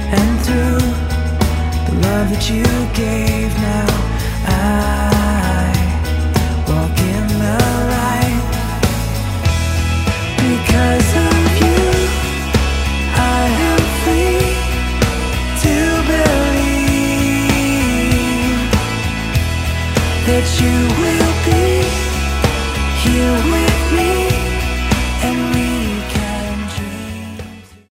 And through the love that you gave, now I walk in the light. Because of you, I am free to believe that you will be here with me.